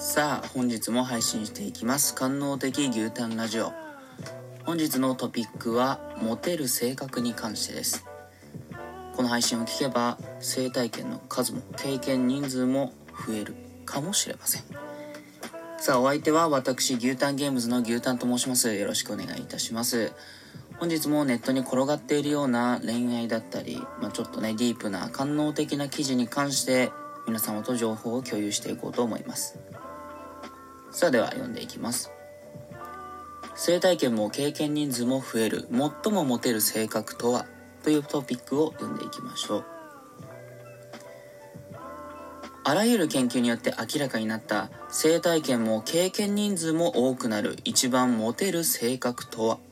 さあ本日も配信していきます官能的牛タンラジオ。本日のトピックはモテる性格に関してです。この配信を聞けば性体験の数も経験人数も増えるかもしれません。さあお相手は私牛タンゲームズの牛タンと申します。よろしくお願いいたします。本日もネットに転がっているような恋愛だったり、ちょっとねディープな官能的な記事に関して皆様と情報を共有していこうと思います。さあでは読んでいきます。性体験も経験人数も増える最もモテる性格とはというトピックを読んでいきましょう。あらゆる研究によって明らかになった性体験も経験人数も多くなる一番モテる性格とは。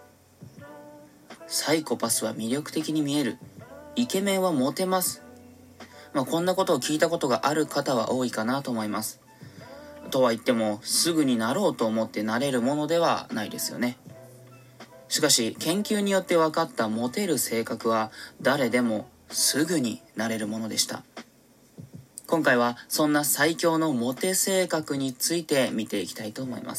サイコパスは魅力的に見える、イケメンはモテます。こんなことを聞いたことがある方は多いかなと思います。とは言ってもすぐになろうと思ってなれるものではないですよね。しかし研究によって分かったモテる性格は誰でもすぐになれるものでした。今回はそんな最強のモテ性格について見ていきたいと思います。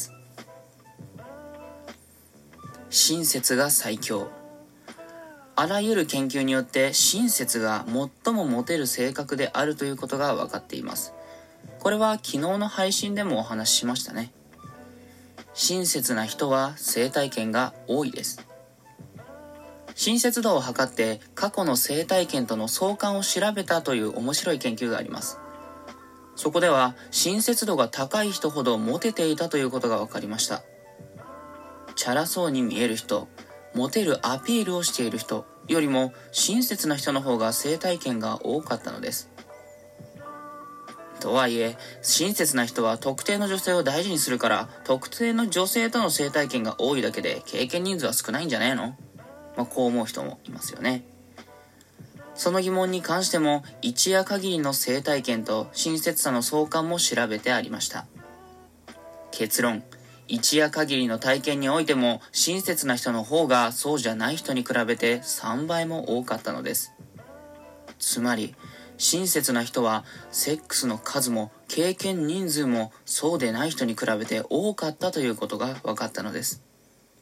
親切が最強。あらゆる研究によって親切が最もモテる性格であるということが分かっています。これは昨日の配信でもお話ししましたね。親切な人は性体験が多いです。親切度を測って過去の性体験との相関を調べたという面白い研究があります。そこでは親切度が高い人ほどモテていたということが分かりました。チャラそうに見える人、モテるアピールをしている人よりも親切な人の方が性体験が多かったのです。とはいえ親切な人は特定の女性を大事にするから特定の女性との性体験が多いだけで経験人数は少ないんじゃねえの？こう思う人もいますよね。その疑問に関しても一夜限りの性体験と親切さの相関も調べてありました。結論、一夜限りの体験においても親切な人の方がそうじゃない人に比べて3倍も多かったのです。つまり親切な人はセックスの数も経験人数もそうでない人に比べて多かったということが分かったのです。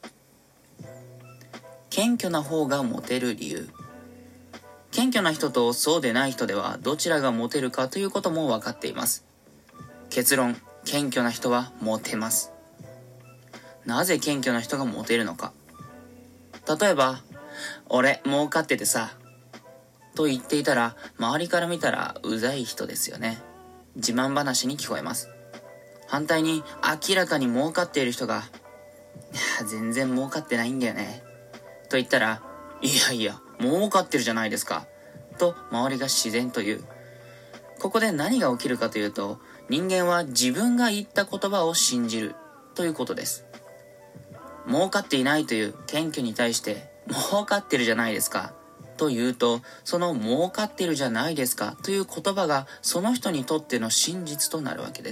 謙虚な方がモテる理由。謙虚な人とそうでない人ではどちらがモテるかということも分かっています。結論、謙虚な人はモテます。なぜ謙虚な人がモテるのか。例えば、俺儲かっててさと言っていたら周りから見たらうざい人ですよね。自慢話に聞こえます。反対に明らかに儲かっている人が全然儲かってないんだよねと言ったら、いやいや儲かってるじゃないですかと周りが自然と言う。ここで何が起きるかというと、人間は自分が言った言葉を信じるということです。儲かっていないという謙虚に対して儲かってるじゃないですかと言うと、その儲かってるじゃないですかという言葉がその人にとっての真実となるわけです。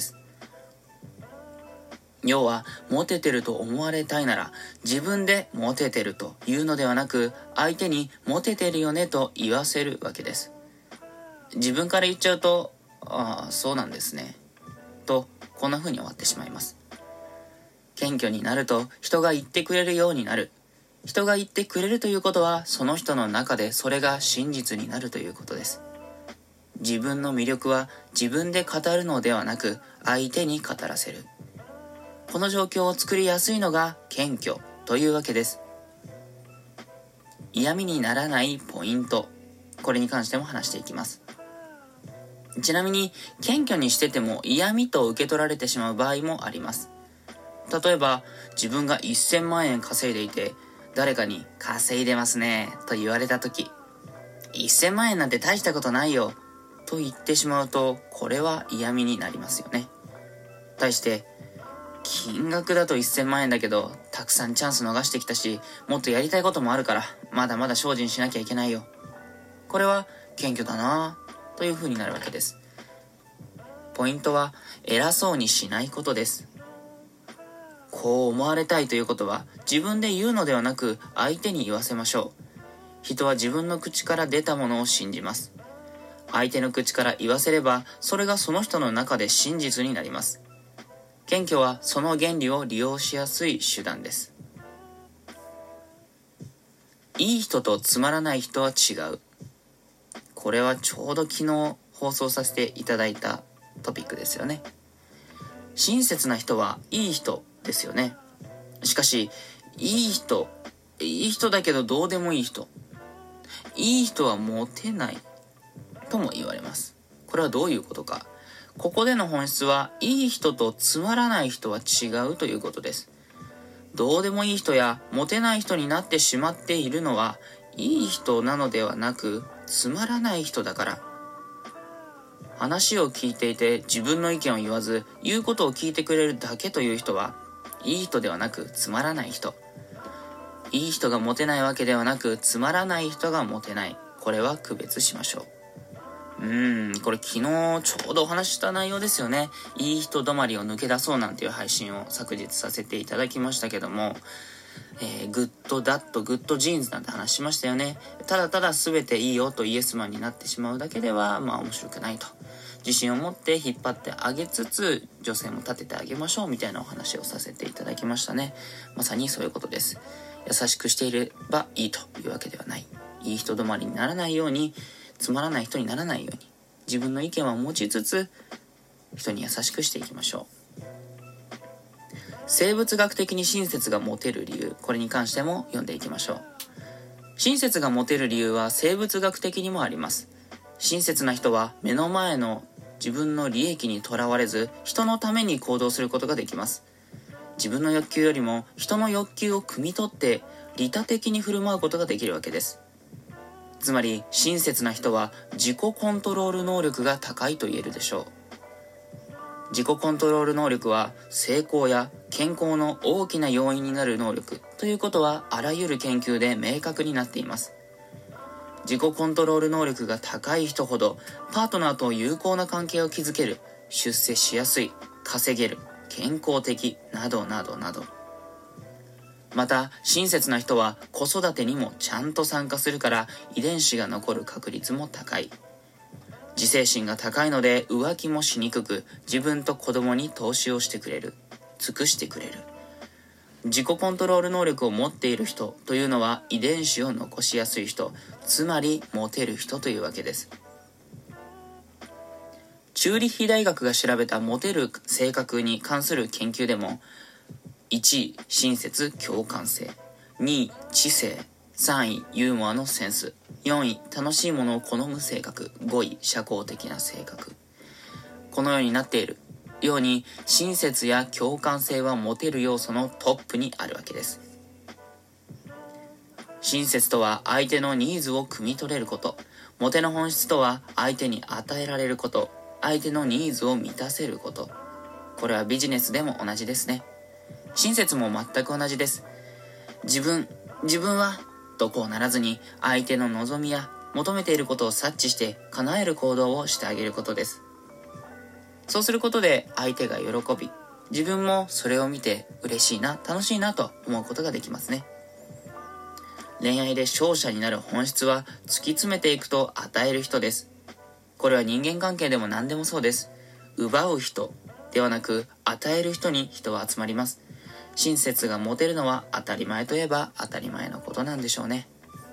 要はモテてると思われたいなら自分でモテてると言うのではなく、相手にモテてるよねと言わせるわけです。自分から言っちゃうと、ああそうなんですねとこんな風に終わってしまいます。謙虚になると人が言ってくれるようになる。人が言ってくれるということはその人の中でそれが真実になるということです。自分の魅力は自分で語るのではなく相手に語らせる。この状況を作りやすいのが謙虚というわけです。嫌味にならないポイント、これに関しても話していきます。ちなみに謙虚にしてても嫌味と受け取られてしまう場合もあります。例えば自分が1000万円稼いでいて誰かに稼いでますねと言われたとき、1000万円なんて大したことないよと言ってしまうと、これは嫌味になりますよね。対して金額だと1000万円だけどたくさんチャンス逃してきたし、もっとやりたいこともあるからまだまだ精進しなきゃいけないよ、これは謙虚だなという風になるわけです。ポイントは偉そうにしないことです。こう思われたいということは自分で言うのではなく相手に言わせましょう。人は自分の口から出たものを信じます。相手の口から言わせればそれがその人の中で真実になります。 謙虚はその原理を利用しやすい手段です。いい人とつまらない人は違う。これはちょうど昨日放送させていただいたトピックですよね。親切な人はいい人ですよね。しかし、いい人だけどどうでもいい人はモテないとも言われます。これはどういうことか。ここでの本質は、いい人とつまらない人は違うということです。どうでもいい人やモテない人になってしまっているのは、いい人なのではなく、つまらない人だから。話を聞いていて自分の意見を言わず、言うことを聞いてくれるだけという人は、いい人ではなくつまらない人。いい人がモテないわけではなく、つまらない人がモテない。これは区別しましょう。これ昨日ちょうどお話しした内容ですよね。いい人止まりを抜け出そうなんていう配信を昨日させていただきましたけども、グッドダッドグッドジーンズなんて話しましたよね。ただただ全ていいよとイエスマンになってしまうだけでは面白くないと。自信を持って引っ張ってあげつつ、女性も立ててあげましょうみたいなお話をさせていただきましたね。まさにそういうことです。優しくしていればいいというわけではない。いい人止まりにならないように、つまらない人にならないように、自分の意見は持ちつつ人に優しくしていきましょう。生物学的に親切がモテる理由、これに関しても読んでいきましょう。親切がモテる理由は生物学的にもあります。親切な人は目の前の自分の利益にとらわれず、人のために行動することができます。自分の欲求よりも人の欲求を汲み取って利他的に振る舞うことができるわけです。つまり親切な人は自己コントロール能力が高いと言えるでしょう。自己コントロール能力は成功や健康の大きな要因になる能力ということは、あらゆる研究で明確になっています。自己コントロール能力が高い人ほどパートナーと有効な関係を築ける、出世しやすい、稼げる、健康的などなどなど。また親切な人は子育てにもちゃんと参加するから遺伝子が残る確率も高い。自制心が高いので浮気もしにくく、自分と子供に投資をしてくれる、尽くしてくれる。自己コントロール能力を持っている人というのは遺伝子を残しやすい人、つまりモテる人というわけです。チューリッヒ大学が調べたモテる性格に関する研究でも、1位親切共感性、2位知性、3位ユーモアのセンス、4位楽しいものを好む性格、5位社交的な性格。このようになっているように、親切や共感性はモテる要素のトップにあるわけです。親切とは相手のニーズを汲み取れること、モテの本質とは相手に与えられること、相手のニーズを満たせること。これはビジネスでも同じですね。親切も全く同じです。自分はとこうならずに、相手の望みや求めていることを察知して叶える行動をしてあげることです。そうすることで相手が喜び、自分もそれを見て嬉しいな、楽しいなと思うことができますね。恋愛で勝者になる本質は突き詰めていくと与える人です。これは人間関係でも何でもそうです。奪う人ではなく与える人に人は集まります。親切が持てるのは当たり前といえば当たり前のことなんでしょうね。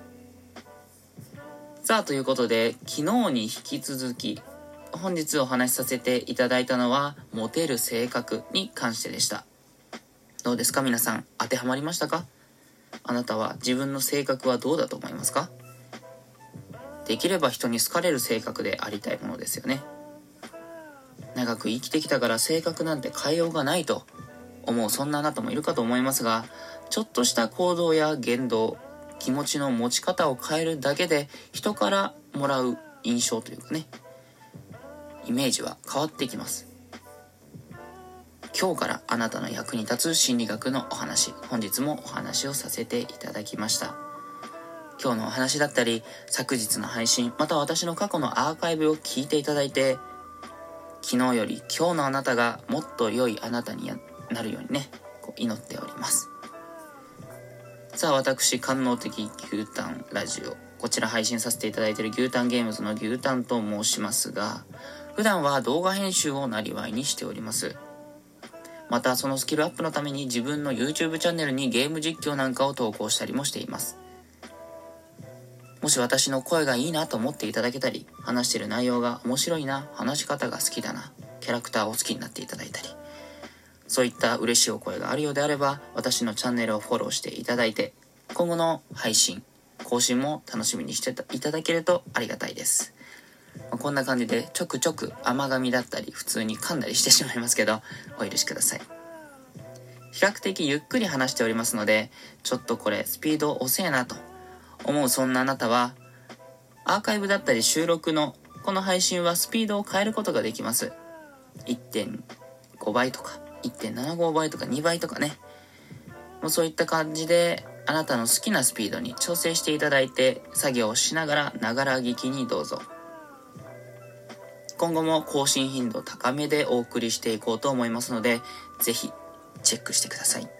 さあ、ということで昨日に引き続き本日お話しさせていただいたのはモテる性格に関してでした。どうですか皆さん、当てはまりましたか？あなたは自分の性格はどうだと思いますか？できれば人に好かれる性格でありたいものですよね。長く生きてきたから性格なんて変えようがないと思う、そんなあなたもいるかと思いますが、ちょっとした行動や言動、気持ちの持ち方を変えるだけで人からもらう印象というかね、イメージは変わってきます。今日からあなたの役に立つ心理学のお話、本日もお話をさせていただきました。今日のお話だったり、昨日の配信、また私の過去のアーカイブを聞いていただいて、昨日より今日のあなたがもっと良いあなたになるようにね、祈っております。さあ、私官能的牛タンラジオ、こちら配信させていただいている牛タンゲームズの牛タンと申しますが、普段は動画編集をなりわいにしております。 またそのスキルアップのために自分の YouTube チャンネルにゲーム実況なんかを投稿したりもしています。もし私の声がいいなと思っていただけたり、話している内容が面白いな、話し方が好きだな、キャラクターを好きになっていただいたり、そういった嬉しいお声があるようであれば、私のチャンネルをフォローしていただいて、今後の配信、更新も楽しみにしていただけるとありがたいです。こんな感じでちょくちょく甘噛みだったり普通に噛んだりしてしまいますけど、お許しください。比較的ゆっくり話しておりますので、ちょっとこれスピード遅えなと思うそんなあなたは、アーカイブだったり収録のこの配信はスピードを変えることができます。 1.5 倍とか 1.75 倍とか2倍とかね、もうそういった感じであなたの好きなスピードに調整していただいて、作業をしながらながら聞きにどうぞ。今後も更新頻度高めでお送りしていこうと思いますので、ぜひチェックしてください。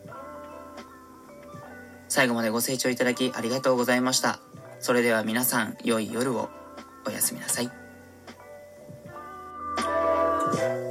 最後までご清聴いただきありがとうございました。それでは皆さん、良い夜を。おやすみなさい。